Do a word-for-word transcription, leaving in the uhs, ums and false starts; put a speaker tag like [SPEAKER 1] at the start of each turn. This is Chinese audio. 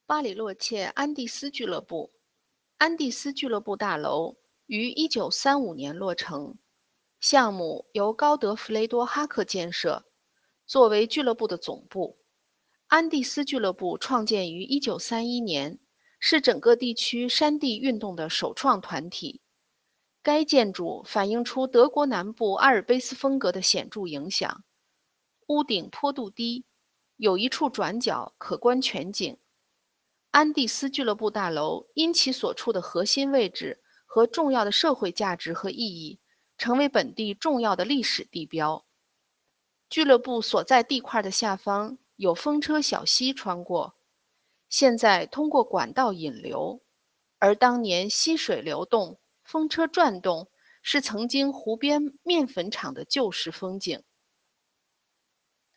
[SPEAKER 1] 巴里洛切安第斯俱乐部，安第斯俱乐部大楼于一九三五年落成，项目由高德弗雷多·哈克建设，作为俱乐部的总部。安第斯俱乐部创建于一九三一年，是整个地区山地运动的首创团体。该建筑反映出德国南部阿尔卑斯风格的显著影响。屋顶坡度低，有一处转角可观全景。安第斯俱乐部大楼因其所处的核心位置和重要的社会价值和意义，成为本地重要的历史地标。俱乐部所在地块的下方有风车小溪穿过，现在通过管道引流，而当年溪水流动，风车转动，是曾经湖边面粉厂的旧时风景。